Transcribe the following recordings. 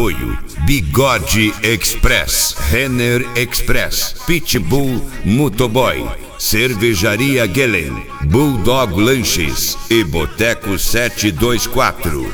Apoio: Bigode Express, Renner Express, Pitbull Motoboy, Cervejaria Gelen, Bulldog Lanches e Boteco 724.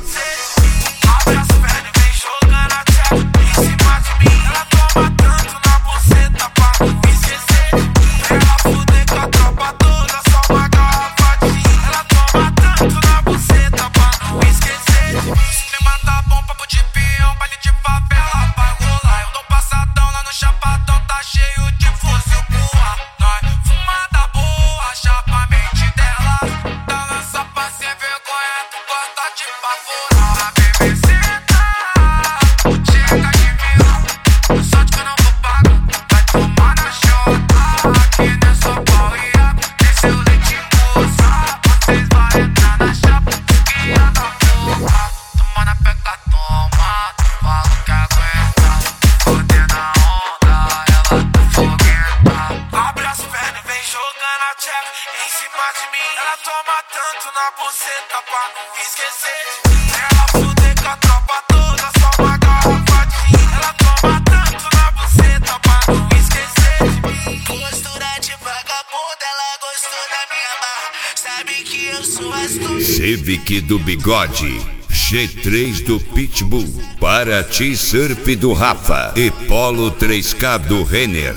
Em cima de mim, ela toma tanto na buceta pra não esquecer de mim. Ela fuder com a tropa toda, só uma garrafa de gin. Ela toma tanto na buceta pra não esquecer de mim. Postura de vagabunda, ela gostou da minha barra. Sabe que eu sou astuto. Civic do Bigode, G3 do Pitbull, Paraty Surf do Rafa e Polo 3K do Renner.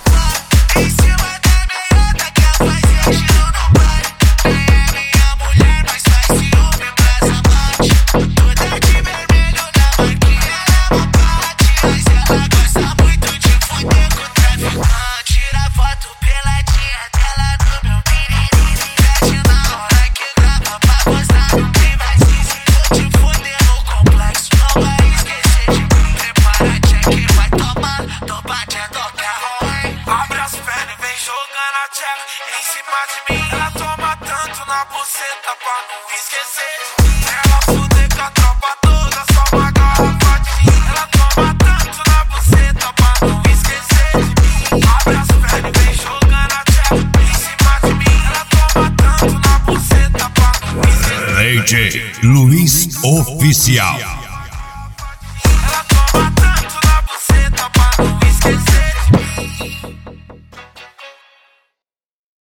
Em cima de mim, ela toma tanto na buceta pra não esquecer de mim. Ela fuder com a tropa toda, só uma garrafa de gin. Ela toma tanto na buceta pra não esquecer de mim. Abre as pernas e vem jogando a tcheca. Em cima de mim, ela toma tanto na buceta pra não esquecer de mim. DJ Luiz Oficial.